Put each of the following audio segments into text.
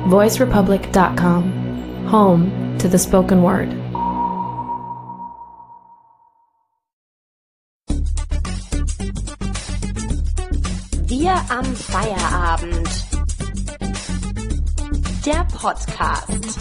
voicerepublic.com, home to the spoken word. Wir am Feierabend. Der Podcast.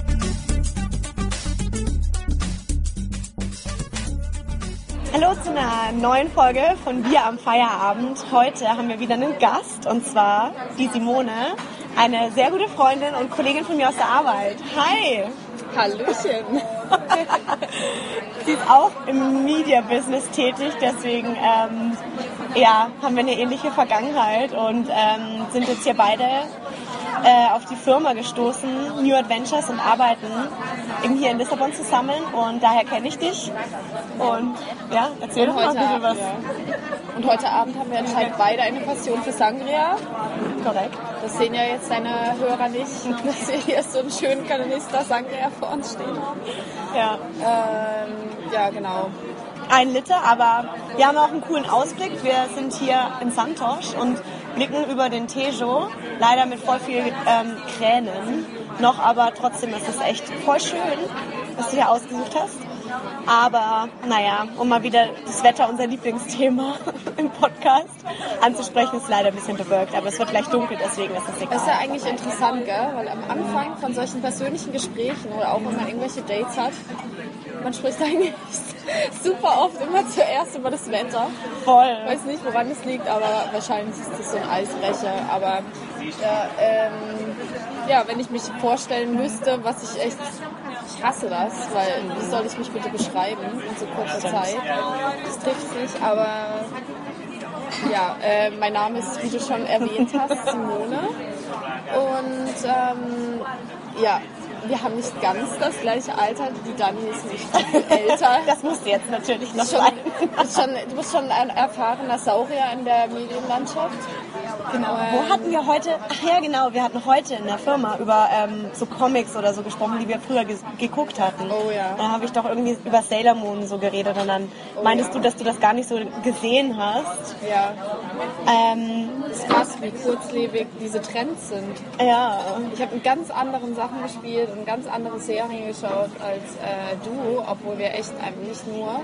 Hallo zu einer neuen Folge von Wir am Feierabend. Heute haben wir wieder einen Gast, und zwar die Simone, eine sehr gute Freundin und Kollegin von mir aus der Arbeit. Hi! Hallöchen! Sie ist auch im Media-Business tätig, deswegen haben wir eine ähnliche Vergangenheit und sind jetzt hier beide auf die Firma gestoßen, New Adventures, und arbeiten eben hier in Lissabon zusammen, und daher kenne ich dich. Und ja, erzähl doch mal ein bisschen was. Ja. Und heute Abend haben wir anscheinend beide eine Passion für Sangria. Korrekt. Das sehen ja jetzt deine Hörer nicht, dass wir hier so einen schönen Kanister Sangria vor uns stehen. Ja. Ja, genau. 1 Liter, aber wir haben auch einen coolen Ausblick. Wir sind hier in Santos und blicken über den Tejo, leider mit voll viel Kränen noch, aber trotzdem ist es echt voll schön, was du hier ausgesucht hast. Aber naja, um mal wieder das Wetter, unser Lieblingsthema im Podcast, anzusprechen, ist leider ein bisschen bewölkt, aber es wird gleich dunkel, deswegen ist es egal. Das ist ja eigentlich interessant, gell? Weil am Anfang von solchen persönlichen Gesprächen oder auch wenn man irgendwelche Dates hat, man spricht eigentlich super oft immer zuerst über das Wetter. Voll. Ich weiß nicht, woran es liegt, aber wahrscheinlich ist das so ein Eisbrecher. Aber wenn ich mich vorstellen müsste, was ich hasse das, weil wie soll ich mich bitte beschreiben in so kurzer Zeit? Das trifft sich, aber ja, mein Name ist, wie du schon erwähnt hast, Simone. Und wir haben nicht ganz das gleiche Alter. Die Dani ist nicht viel älter. Das musst du jetzt natürlich noch sein. Du bist schon ein erfahrener Saurier in der Medienlandschaft. Genau. Wo hatten wir heute? Ach ja, genau. Wir hatten heute in der Firma über so Comics oder so gesprochen, die wir früher geguckt hatten. Oh ja. Da habe ich doch irgendwie über Sailor Moon so geredet, und dann meintest du, dass du das gar nicht so gesehen hast. Ja. Es ist krass, wie kurzlebig diese Trends sind. Ja. Ich habe mit ganz anderen Sachen gespielt und ganz andere Serien geschaut als du, obwohl wir echt nicht nur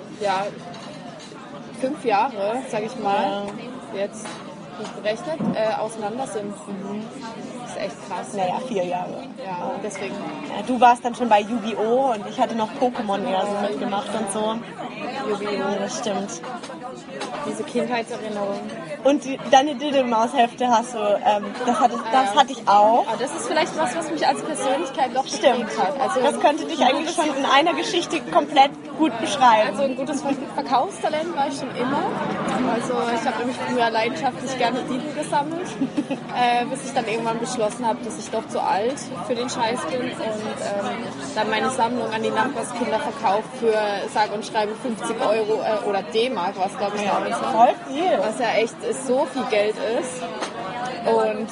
5 Jahre, sag ich mal, jetzt nicht berechnet, auseinander sind. Das ist echt krass. Naja, 4 Jahre. Ja, deswegen. Ja, du warst dann schon bei Yu-Gi-Oh! Und ich hatte noch Pokémon eher so mitgemacht und so. Yu-Gi-Oh! Das stimmt. Diese Kindheitserinnerung. Und deine Diddlemaus-Hefte hast du, das hatte ich auch. Aber das ist vielleicht was mich als Persönlichkeit doch geprägt hat. Also das könnte dich eigentlich schon in einer Geschichte komplett gut beschreiben. Also ein gutes Verkaufstalent war ich schon immer. Also ich habe nämlich früher leidenschaftlich gerne Titel gesammelt, bis ich dann irgendwann beschlossen habe, dass ich doch zu alt für den Scheiß bin und dann meine Sammlung an die Nachbarskinder verkauft für sage und schreibe 50 Euro oder D-Mark, was glaube ich damals war. Voll viel. Was ja echt so viel Geld ist. Und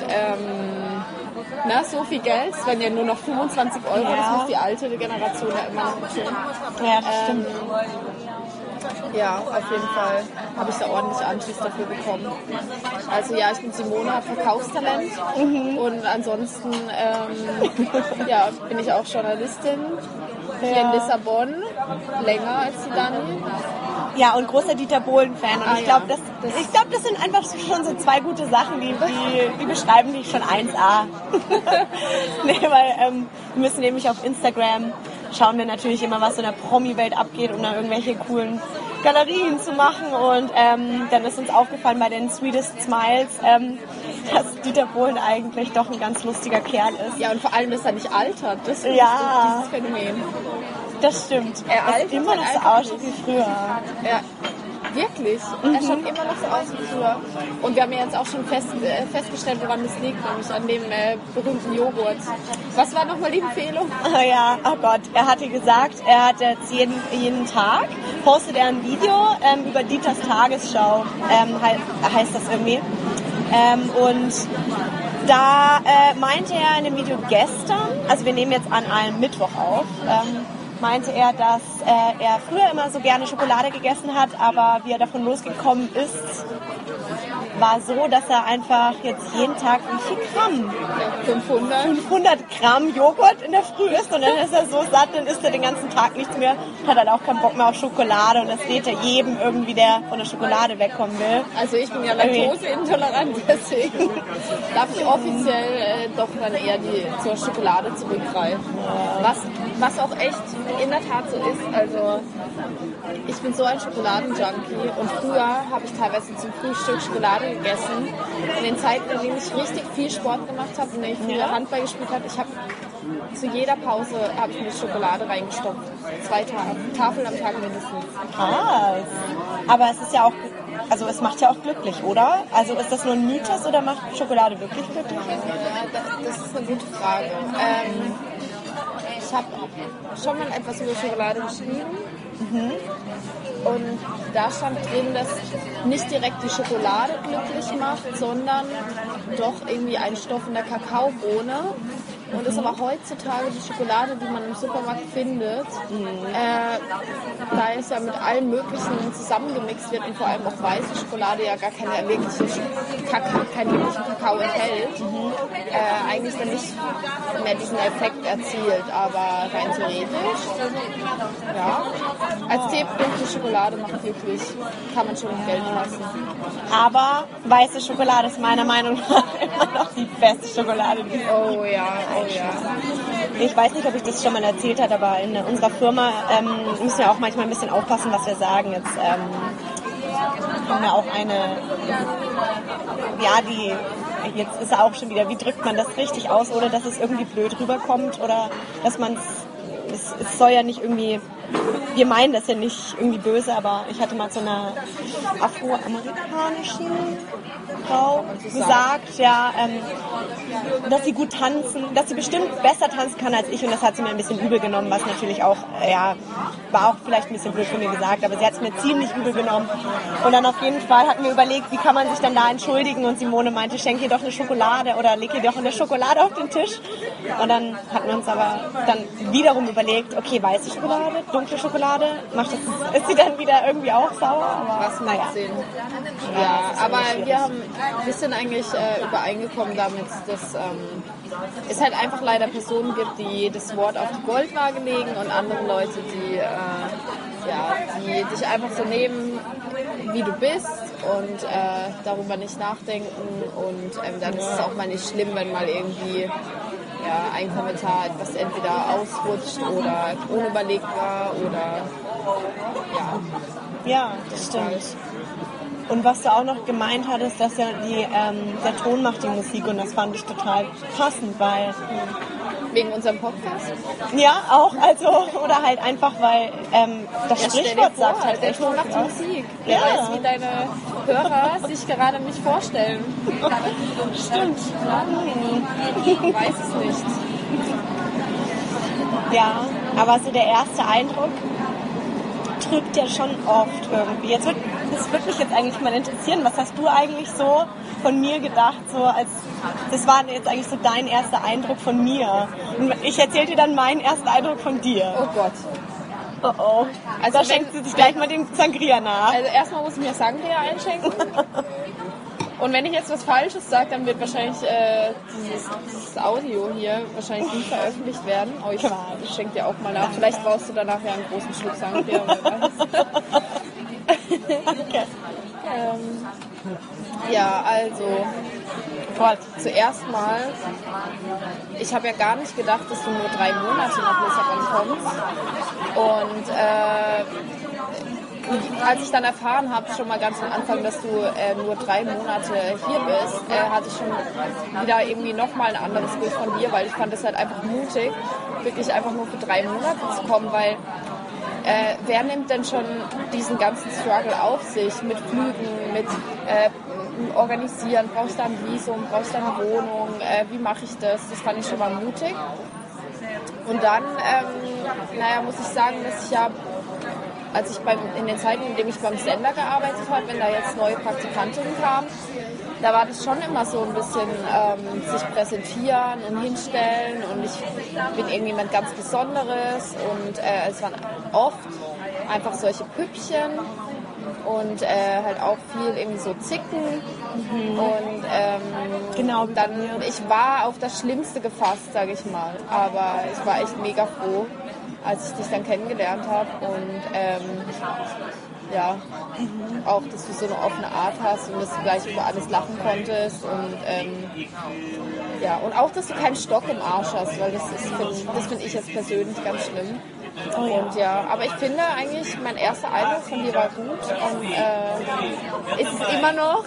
so viel Geld, es werden ja nur noch 25 Euro, das muss die alte Generation ja immer noch tun. Ja, das stimmt. Ja, auf jeden Fall habe ich da ordentlich Anschluss dafür bekommen. Also ja, ich bin Simone, habe Verkaufstalent und ansonsten bin ich auch Journalistin hier in Lissabon, länger als die Dani. Ja, und großer Dieter Bohlen-Fan. Und ich glaube, das sind einfach schon so 2 gute Sachen, die beschreiben dich schon 1A. Nee, weil wir müssen nämlich auf Instagram schauen wir natürlich immer, was so in der Promi-Welt abgeht, um da irgendwelche coolen Galerien zu machen. Und dann ist uns aufgefallen bei den Sweetest Smiles, dass Dieter Bohlen eigentlich doch ein ganz lustiger Kerl ist. Ja, und vor allem, dass er nicht altert. Das ist dieses Phänomen. Das stimmt. Er altert immer noch so aussieht wie früher. Ja, wirklich. Er schaut immer noch so aus wie früher. Und wir haben ja jetzt auch schon festgestellt, woran das liegt, nämlich an dem berühmten Joghurt. Was war nochmal die Empfehlung? Oh Gott, er hatte gesagt, er hat jetzt jeden Tag, postet er ein Video über Dieters Tagesschau, heißt das irgendwie. Und da meinte er in dem Video gestern, also wir nehmen jetzt an einem Mittwoch auf, meinte er, dass er früher immer so gerne Schokolade gegessen hat, aber wie er davon losgekommen ist, war so, dass er einfach jetzt jeden Tag wie viel Gramm? 500 Gramm Joghurt in der Früh isst und dann ist er so satt, dann isst er den ganzen Tag nichts mehr, hat halt auch keinen Bock mehr auf Schokolade und das seht er jedem irgendwie, der von der Schokolade wegkommen will. Also ich bin ja laktoseintolerant, deswegen darf ich offiziell doch dann eher zur Schokolade zurückgreifen. Was auch echt in der Tat so ist, also ich bin so ein Schokoladenjunkie und früher habe ich teilweise zum Frühstück Schokolade gegessen. In den Zeiten, in denen ich richtig viel Sport gemacht habe und ich früher Handball gespielt habe, ich habe zu jeder Pause habe ich mir Schokolade reingestopft. 2 Tafeln am Tag mindestens. Krass. Aber es ist ja auch, also es macht ja auch glücklich, oder? Also ist das nur ein Mythos oder macht Schokolade wirklich glücklich? Ja, das ist eine gute Frage. Ich habe schon mal etwas über Schokolade geschrieben. Und da stand drin, dass nicht direkt die Schokolade glücklich macht, sondern doch irgendwie ein Stoff in der Kakaobohne. Und ist aber heutzutage die Schokolade, die man im Supermarkt findet, da es ja mit allem Möglichen zusammengemixt wird und vor allem auch weiße Schokolade ja gar keinen wirklichen Kakao enthält, eigentlich dann nicht mehr diesen Effekt erzielt. Aber rein theoretisch, ja, als Tipp, dunkle Schokolade macht glücklich, kann man schon gelten lassen. Aber weiße Schokolade ist meiner Meinung nach immer noch die beste Schokolade. Oh ja. Ich weiß nicht, ob ich das schon mal erzählt habe, aber in unserer Firma müssen wir auch manchmal ein bisschen aufpassen, was wir sagen. Jetzt haben wir auch eine, jetzt ist er auch schon wieder, wie drückt man das richtig aus, oder dass es irgendwie blöd rüberkommt oder dass man es soll ja nicht irgendwie, wir meinen das ja nicht irgendwie böse, aber ich hatte mal zu einer afroamerikanischen Frau gesagt, dass sie gut tanzen, dass sie bestimmt besser tanzen kann als ich und das hat sie mir ein bisschen übel genommen, was natürlich auch, war auch vielleicht ein bisschen blöd von mir gesagt, aber sie hat es mir ziemlich übel genommen und dann auf jeden Fall hatten wir überlegt, wie kann man sich dann da entschuldigen und Simone meinte, schenk ihr doch eine Schokolade oder leg ihr doch eine Schokolade auf den Tisch und dann hatten wir uns aber dann wiederum überlegt, okay, weiße Schokolade, dunkle Schokolade, ist sie dann wieder irgendwie auch sauer, aber was macht Sinn. Ja, aber wir sind eigentlich übereingekommen damit, dass es halt einfach leider Personen gibt, die das Wort auf die Goldwaage legen und andere Leute, die dich einfach so nehmen, wie du bist und darüber nicht nachdenken und dann ist es auch mal nicht schlimm, wenn mal irgendwie ein Kommentar etwas entweder ausrutscht oder unüberlegt war oder ja, das stimmt. Und was du auch noch gemeint hattest, dass ja der Ton macht die Musik und das fand ich total passend, weil... Wegen unserem Podcast? Ja, auch, also, oder halt einfach, weil das Sprichwort sagt halt der echt Ton macht die Musik. Wer Ja. weiß, wie deine Hörer sich gerade mich vorstellen. Stimmt. Ich weiß es nicht. Ja, aber so der erste Eindruck trübt ja schon oft irgendwie. Das würde mich jetzt eigentlich mal interessieren, was hast du eigentlich so von mir gedacht, das war jetzt eigentlich so dein erster Eindruck von mir. Und ich erzähle dir dann meinen ersten Eindruck von dir. Oh Gott. Oh. Also da schenkst du dich gleich mal den Sangria nach. Also erstmal muss ich mir Sangria einschenken. Und wenn ich jetzt was Falsches sage, dann wird wahrscheinlich dieses Audio hier wahrscheinlich nie veröffentlicht werden. Oh, ich schenke dir auch mal nach. Vielleicht brauchst du danach ja einen großen Schluck Sangria. Okay. Also zuerst mal, ich habe ja gar nicht gedacht, dass du nur 3 Monate nach Lissabon kommst. Und als ich dann erfahren habe, schon mal ganz am Anfang, dass du nur 3 Monate hier bist, hatte ich schon wieder irgendwie nochmal ein anderes Bild von dir, weil ich fand es halt einfach mutig, wirklich einfach nur für 3 Monate zu kommen, weil wer nimmt denn schon diesen ganzen Struggle auf sich mit Flügen, mit Organisieren, brauche ich da ein Visum, brauche ich da eine Wohnung, wie mache ich das? Das fand ich schon mal mutig. Und dann, muss ich sagen, dass ich ja, als ich in den Zeiten, in denen ich beim Sender gearbeitet habe, wenn da jetzt neue Praktikantinnen kamen, da war das schon immer so ein bisschen sich präsentieren und hinstellen und ich bin irgendjemand ganz Besonderes und es waren oft einfach solche Püppchen, und halt auch viel irgendwie so zicken und Genau, dann, ich war auf das Schlimmste gefasst, sage ich mal, aber ich war echt mega froh, als ich dich dann kennengelernt habe und ja, auch, dass du so eine offene Art hast und dass du gleich über alles lachen konntest und ja, und auch, dass du keinen Stock im Arsch hast, weil das finde ich jetzt persönlich ganz schlimm. Oh ja. Und ja, aber ich finde eigentlich, mein erster Eindruck von dir war gut und ist es immer noch.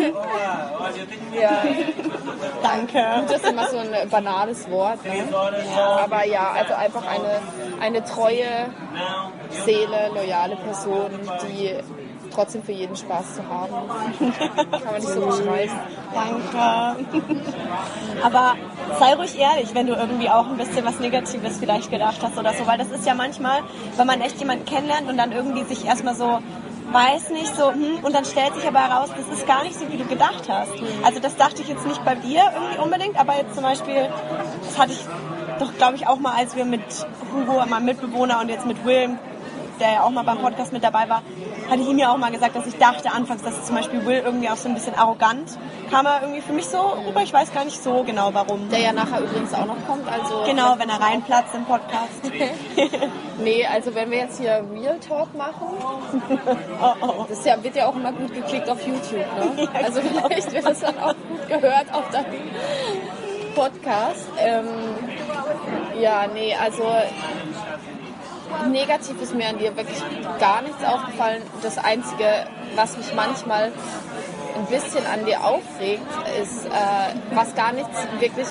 Ja. Danke. Das ist immer so ein banales Wort. Ne? Aber ja, also einfach eine treue Seele, loyale Person, die trotzdem für jeden Spaß zu haben. Kann man nicht so beschreiben. Danke. Aber sei ruhig ehrlich, wenn du irgendwie auch ein bisschen was Negatives vielleicht gedacht hast oder so, weil das ist ja manchmal, wenn man echt jemanden kennenlernt und dann irgendwie sich erstmal so, weiß nicht, so, und dann stellt sich aber heraus, das ist gar nicht so, wie du gedacht hast. Also das dachte ich jetzt nicht bei dir irgendwie unbedingt, aber jetzt zum Beispiel, das hatte ich doch, glaube ich, auch mal, als wir mit Hugo, meinem Mitbewohner, und jetzt mit Will, der ja auch mal beim Podcast mit dabei war, hatte ich ihm ja auch mal gesagt, dass ich dachte anfangs, dass zum Beispiel Will irgendwie auch so ein bisschen arrogant kam, er irgendwie für mich so rüber, ich weiß gar nicht so genau warum. Der ja nachher übrigens auch noch kommt, also... Genau, wenn er reinplatzt im Podcast. Nee, also wenn wir jetzt hier Real Talk machen, das ist ja, wird ja auch immer gut geklickt auf YouTube, ne? Ja, also vielleicht wird das dann auch gut gehört auf deinem Podcast. Ja, nee, also... Negativ ist mir an dir wirklich gar nichts aufgefallen. Das Einzige, was mich manchmal ein bisschen an dir aufregt, ist, was gar nichts wirklich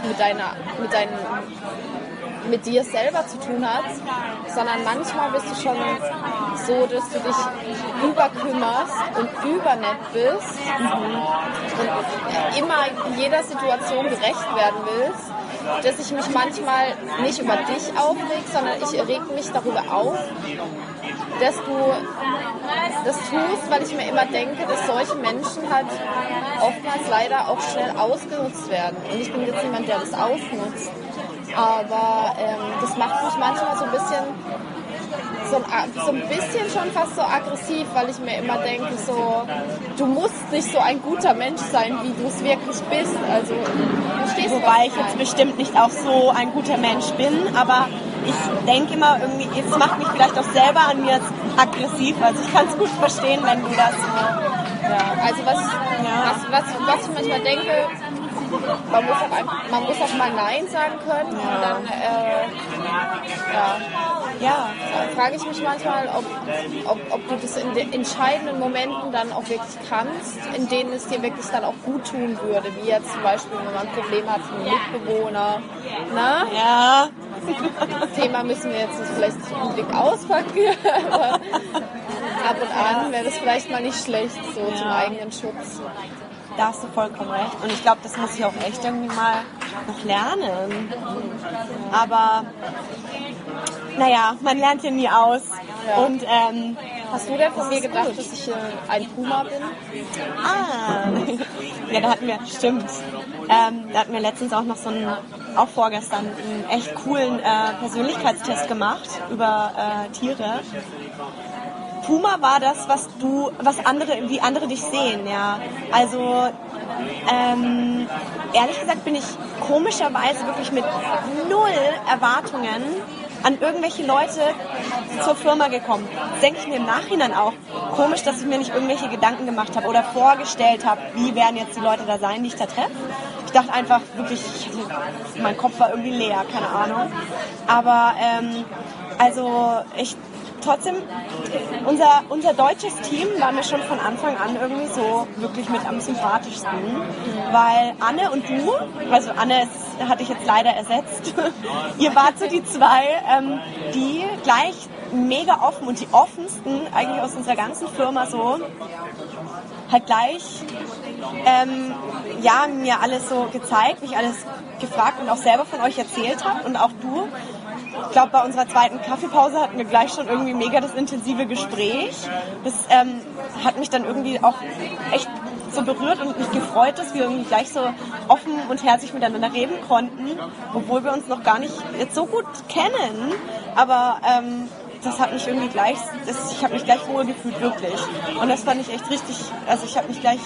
mit dir selber zu tun hat, sondern manchmal bist du schon so, dass du dich überkümmerst und übernett bist und immer jeder Situation gerecht werden willst, dass ich mich manchmal nicht über dich aufreg, sondern ich reg mich darüber auf, dass du das tust, weil ich mir immer denke, dass solche Menschen halt oftmals leider auch schnell ausgenutzt werden. Und ich bin jetzt jemand, der das ausnutzt. Aber das macht mich manchmal so ein bisschen schon fast so aggressiv, weil ich mir immer denke, so, du musst nicht so ein guter Mensch sein, wie du es wirklich bist. Also, verstehst du, wobei ich jetzt bestimmt nicht auch so ein guter Mensch bin, aber ich denke immer irgendwie, es macht mich vielleicht auch selber an mir aggressiv. Also ich kann es gut verstehen, wenn du das so... Ja. Also was ich manchmal denke, man muss auch mal Nein sagen können. Ja. Und dann frage ich mich manchmal, ob du das in den entscheidenden Momenten dann auch wirklich kannst, in denen es dir wirklich dann auch gut tun würde, wie jetzt zum Beispiel, wenn man ein Problem hat mit einem Mitbewohner. Na? Ja. Das Thema müssen wir jetzt vielleicht nicht unbedingt auspacken, aber ab und an wäre das vielleicht mal nicht schlecht, so zum eigenen Schutz. Da hast du vollkommen recht. Und ich glaube, das muss ich auch echt irgendwie mal noch lernen. Aber naja, man lernt ja nie aus. Ja. Und hast du denn von mir gedacht, dass ich ein Puma bin? Ja, da hatten wir letztens auch noch auch vorgestern, einen echt coolen Persönlichkeitstest gemacht über Tiere. Puma war das, wie andere dich sehen, ja. Also, ehrlich gesagt bin ich komischerweise wirklich mit 0 Erwartungen an irgendwelche Leute zur Firma gekommen. Das denke ich mir im Nachhinein auch. Komisch, dass ich mir nicht irgendwelche Gedanken gemacht habe oder vorgestellt habe, wie werden jetzt die Leute da sein, die ich da treffe. Ich dachte einfach wirklich, mein Kopf war irgendwie leer, keine Ahnung. Aber, trotzdem, unser deutsches Team war mir schon von Anfang an irgendwie so wirklich mit am sympathischsten, weil Anne und du, also Anne hatte ich jetzt leider ersetzt, ihr wart so die zwei, die gleich mega offen und die offensten eigentlich aus unserer ganzen Firma so, halt gleich mir alles so gezeigt, mich alles gefragt und auch selber von euch erzählt habt und auch du. Ich glaube, bei unserer zweiten Kaffeepause hatten wir gleich schon irgendwie mega das intensive Gespräch. Das hat mich dann irgendwie auch echt so berührt und mich gefreut, dass wir irgendwie gleich so offen und herzlich miteinander reden konnten, obwohl wir uns noch gar nicht jetzt so gut kennen. Aber das hat mich irgendwie gleich, ich habe mich gleich wohl gefühlt, wirklich. Und das fand ich echt richtig, also ich habe mich gleich,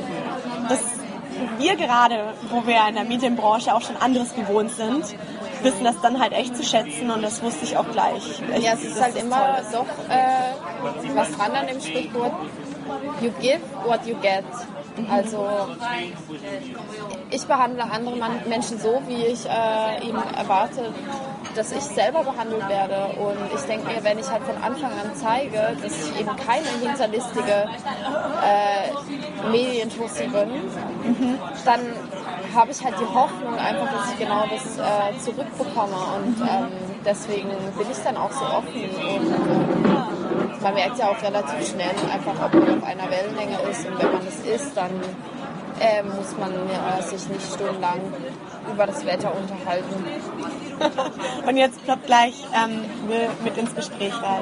wir gerade, wo wir in der Medienbranche auch schon anderes gewohnt sind, wissen das dann halt echt zu schätzen und das wusste ich auch gleich. Ja, es ist halt immer doch was dran an dem Sprichwort, you give what you get. Also ich behandle andere Menschen so, wie ich eben erwarte, dass ich selber behandelt werde. Und ich denke mir, wenn ich halt von Anfang an zeige, dass ich eben keine hinterlistige Medientussi bin, dann habe ich halt die Hoffnung einfach, dass ich genau das zurückbekomme. Und deswegen bin ich dann auch so offen. Und man merkt ja auch relativ schnell einfach, ob man auf einer Wellenlänge ist. Und wenn man es ist, dann muss man sich nicht stundenlang über das Wetter unterhalten. Und jetzt kommt gleich Will mit ins Gespräch rein.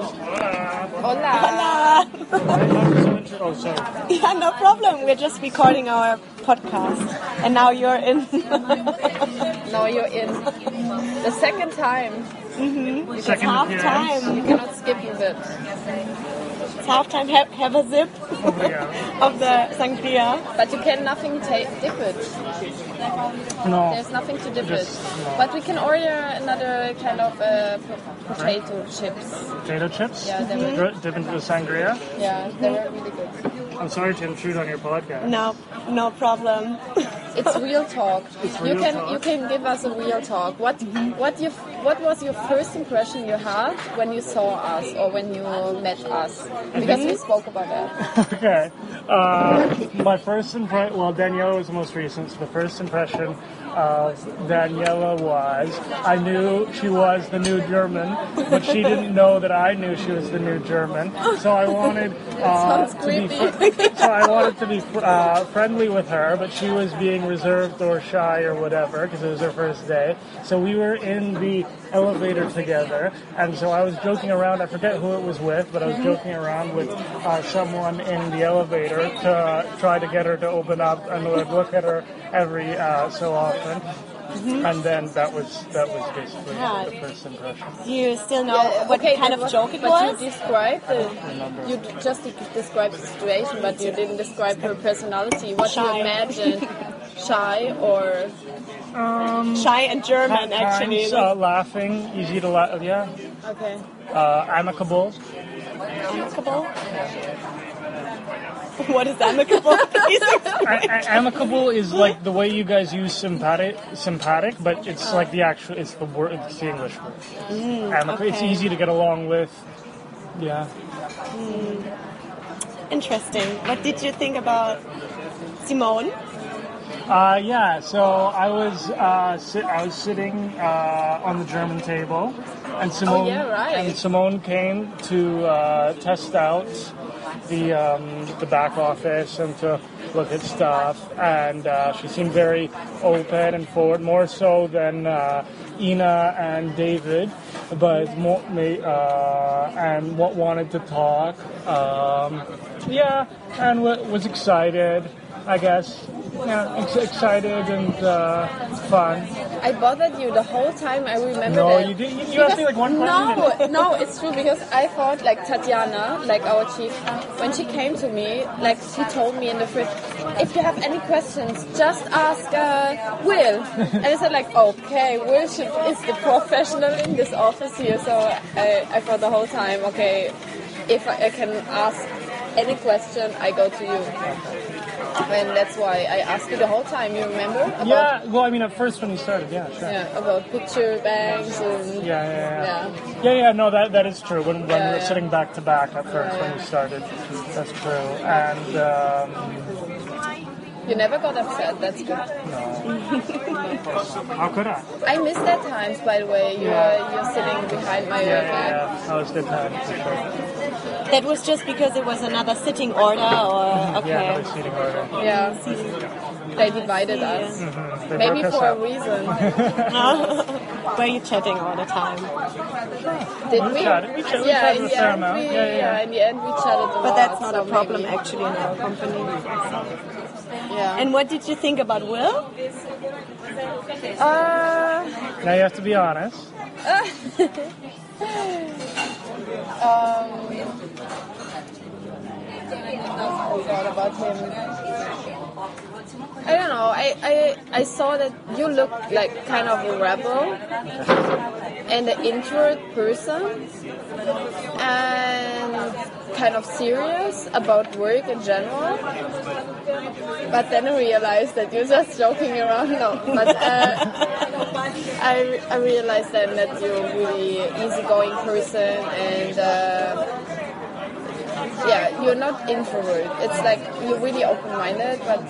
Hola! Oh, sorry. Yeah, no problem. We're just recording our podcast. And now you're in. Now you're in. The second time. It's Second half appearance. time. You cannot skip a bit. It's half time. Have a sip of the sangria. But you can nothing dip it. No. There's nothing to dip it. Just, no. But we can order another kind of potato chips. Potato chips? Yeah, they were, Dip into the sangria? yeah, they were really good. I'm sorry to intrude on your podcast. No problem. It's real talk. It's You real can talk. you can give us a real talk. What was your first impression you had when you saw us or when you met us? Because we spoke about that. Okay. My first impression, well, Daniela was the most recent, so the first impression of Daniela was, I knew she was the new German, but she didn't know that I knew she was the new German. So I wanted Sounds to be, creepy. so I wanted to be friendly with her, but she was being reserved or shy or whatever because it was her first day. So we were in the elevator together, and so I was joking around. I forget who it was with, but I was joking around with someone in the elevator to try to get her to open up, and would look at her every so often. And then that was basically Yeah. the first impression. Do you still know Yeah, what okay, kind but of joke it but was? you described you just described the situation, but you didn't describe her personality. What you Shy. imagined, shy or Shy and German, At actually. times, laughing, easy to laugh. Yeah, okay. amicable. Amicable? What is amicable? Please explain. Amicable is like the way you guys use sympathetic, but it's like the actual, it's the word, it's the English word. Amicable. It's okay. easy to get along with. Yeah. Interesting. What did you think about Simone? Yeah. So I was sitting on the German table, and Simone yeah, right. and Simone came to test out the back office and to look at stuff, and she seemed very open and forward, more so than Ina and David, but more and what wanted to talk. Yeah, and was excited, I guess. Yeah, excited and fun. I bothered you the whole time. I remember No, that. you didn't. You asked me like one question. No, it's true because I thought like Tatiana, like our chief, when she came to me, like she told me in the first, if you have any questions, just ask Will. And I said like, okay, Will is the professional in this office here. So I thought the whole time, okay, if I can ask any question, I go to you. And that's why I asked you the whole time. You remember? About, Yeah, well, I mean, at first when you started, yeah, sure. yeah, about picture banks and Yeah. No, that is true. When we were sitting back to back at first when we started, that's true. And You never got upset. That's good. how could I? I miss that times, by the way. You're sitting behind my back. Yeah. That was a good time for sure. That was just because it was another sitting order, or okay. Yeah, another seating order. Yeah. They divided us. They Maybe broke us for a up. reason. Were you chatting all the time? Did we? We chatted Yeah, a in the fair end, amount. we, Yeah. in the end we chatted a lot. But that's not so a problem maybe. actually in our company. Yeah. And what did you think about Will? Now you have to be honest. I thought about him. I don't know. I saw that you look like kind of a rebel and an introvert person and kind of serious about work in general. But then I realized that you're just joking around. No, but I realized then that you're a really easygoing person and yeah, you're not introvert. It's like you're really open-minded, but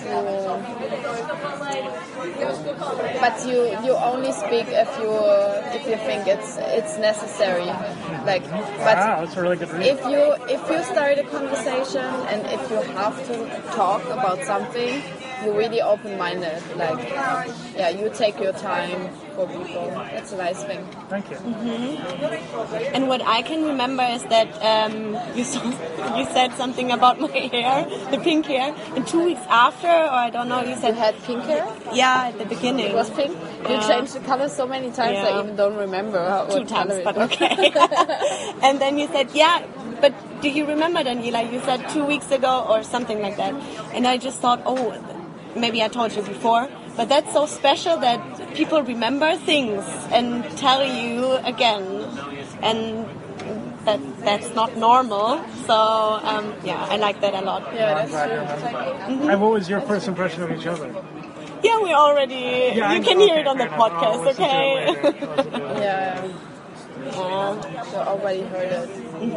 you only speak if you think it's necessary. Like, but wow, that's a really good read. if you start a conversation and if you have to talk about something, you're really open-minded. Like, yeah, you take your time for people. That's a nice thing. Thank you. Mm-hmm. And what I can remember is that you said something about my hair, the pink hair, and 2 weeks after, or I don't know, you said You had pink hair? yeah, at the beginning. It was pink? You Yeah. changed the color so many times Yeah. I even don't remember what 2 times, color it but was. okay. And then you said, yeah, but do you remember, Daniela? You said 2 weeks ago or something like that. And I just thought, oh, maybe I told you before, but that's so special that people remember things and tell you again. And that's not normal. So, yeah, I like that a lot. Yeah, I'm that's glad you true. remember. And what was your first impression of each other? Yeah, we already, Yeah, you I can know. hear it Okay, on the fair enough. podcast, I'll listen to okay? it later. I'll listen to it later. Yeah, Yeah. you already heard it.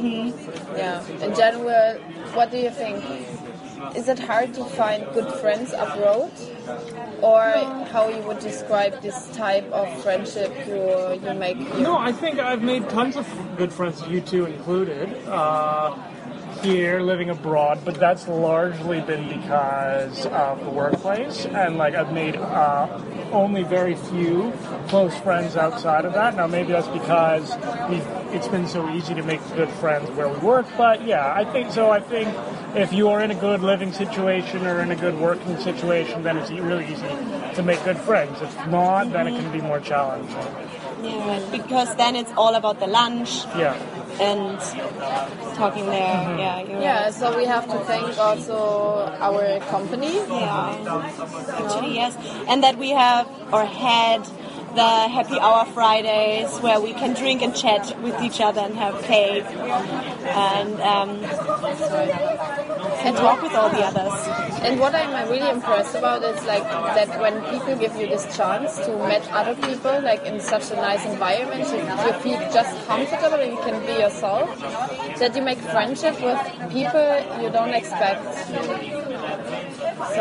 Yeah. In general, what do you think? Is it hard to find good friends abroad? Or how you would describe this type of friendship you make here? No, I think I've made tons of good friends, you two included, here living abroad, but that's largely been because of the workplace, and like I've made only very few close friends outside of that. Now maybe that's because it's been so easy to make good friends where we work, but yeah, I think so. I think if you are in a good living situation or in a good working situation, then it's really easy to make good friends. If not, then it can be more challenging. Yeah, because then it's all about the lunch Yeah. and talking there. Yeah, you're Yeah, right. so we have to thank also our company. Yeah, actually yes, and that we have or had the happy hour Fridays where we can drink and chat with each other and have cake and talk with all the others. And what I'm really impressed about is like that when people give you this chance to meet other people like in such a nice environment, you feel just comfortable and you can be yourself, that you make friendship with people you don't expect. So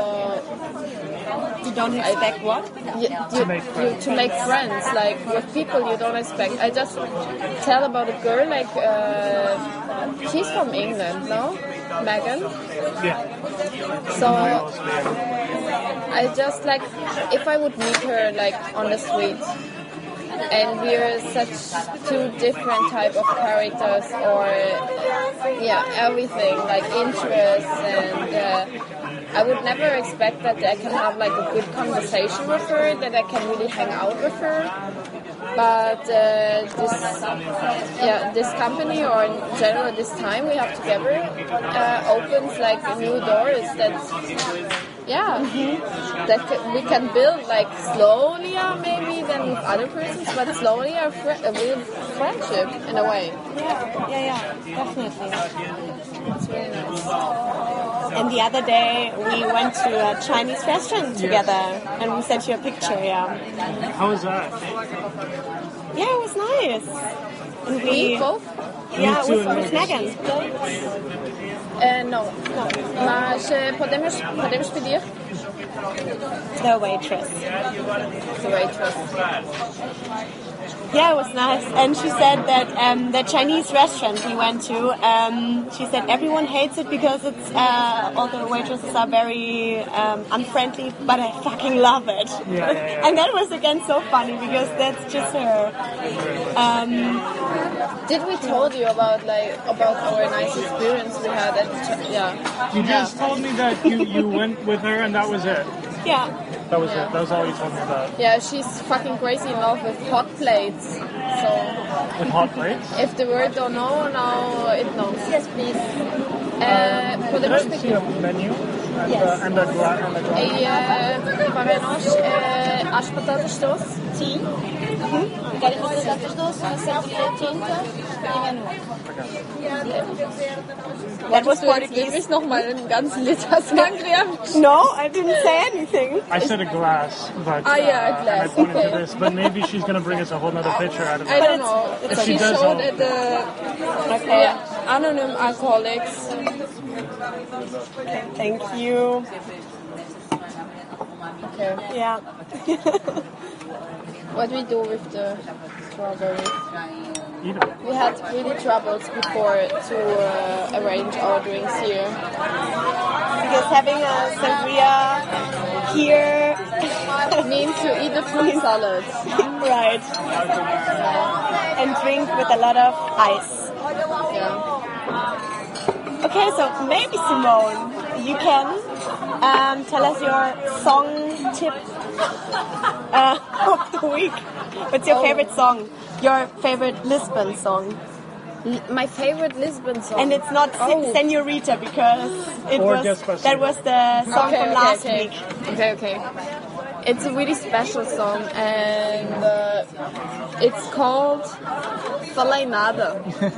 You don't expect what? To make friends. to make friends, like with people you don't expect. I just tell about a girl, like she's from England, no? Megan. Yeah. So I just like if I would meet her like on the street, and we're such two different type of characters, or yeah, everything like interests, and I would never expect that I can have like a good conversation with her, that I can really hang out with her. But this company, or in general this time we have together, opens like new doors that we can build like slowly, maybe than with other persons, but slowly a real friendship in a way. Yeah, definitely. It's really nice. And the other day we went to a Chinese restaurant together, and we sent you a picture. Yeah, How was that? yeah, it was nice. And We both? yeah, Me too, with Megan. No. Mas podemos pedir The waitress. the waitress. Yeah, it was nice. And she said that the Chinese restaurant we went to, she said everyone hates it because it's all the waitresses are very unfriendly, but I fucking love it. Yeah. And that was again so funny because that's just her. Did we told you about our nice experience we had at You just told me that you went with her and that was it. Yeah. That was it. That was all you told me about. Yeah, she's fucking crazy in love with hot plates. So With hot plates? if the word don't know, now it knows. Yes, please. Did I see a menu? And a glass. Para nós, as batatas doces. Sim. Querem umas batatas doces, uma sangria tinta e menu. That was Du jetzt Portuguese. wirklich nochmal einen ganzen Liter Sangria? No, I didn't say anything. I said a glass, but yeah, a glass, and I pointed okay. to this. But maybe she's gonna bring us a whole other picture out of I it. don't know. If She she does, showed I'll- at the Okay. Anonym Alcoholics. Thank you. Okay. Yeah. What do we do with the strawberries? Eat it. We had really troubles before to arrange our drinks here. Because having a sangria here, Means you eat a fruit salad. right, and drink with a lot of ice. Yeah. Okay, so maybe Simone, you can tell us your song tip of the week. What's your favorite song? Your favorite Lisbon song? My favorite Lisbon song. And it's not Senorita because Or Despacito. that was the song from last week. Okay. It's a really special song and it's called Falei Nada.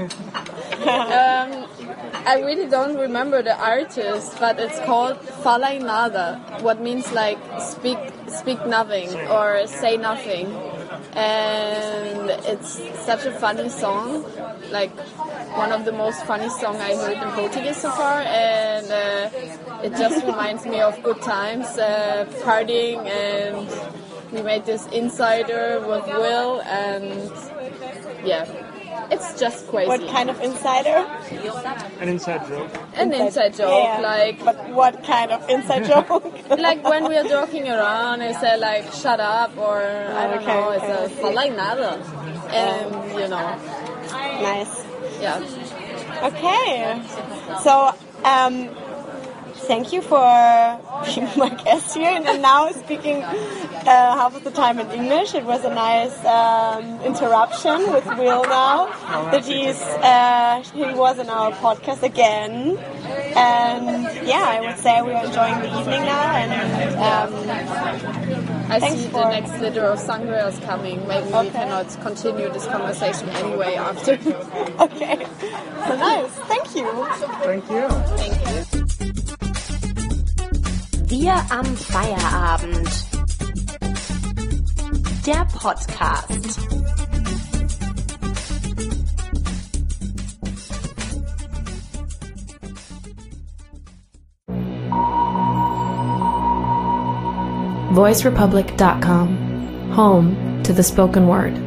I really don't remember the artist, but it's called Falei Nada, what means like speak nothing or say nothing. And it's such a funny song, like one of the most funny songs I heard in Portuguese so far, and it just reminds me of good times, partying, and we made this insider with Will, and yeah, it's just crazy. What kind of insider? An inside joke. An inside joke, Yeah. like But what kind of inside joke? like when we are joking around, I say like shut up or I don't know, it's a falei nada, and you know, Nice. yeah. Okay. So, thank you for being my guest here and now speaking half of the time in English. It was a nice interruption with Will now that he was in our podcast again. And yeah, I would say we are enjoying the evening now. And I Thanks see for- the next liter of sangria is coming. Maybe we cannot continue this conversation anyway after. okay, so nice. Thank you. Thank you. Thank you. Wir am Feierabend. Der Podcast. VoiceRepublic.com, home to the spoken word.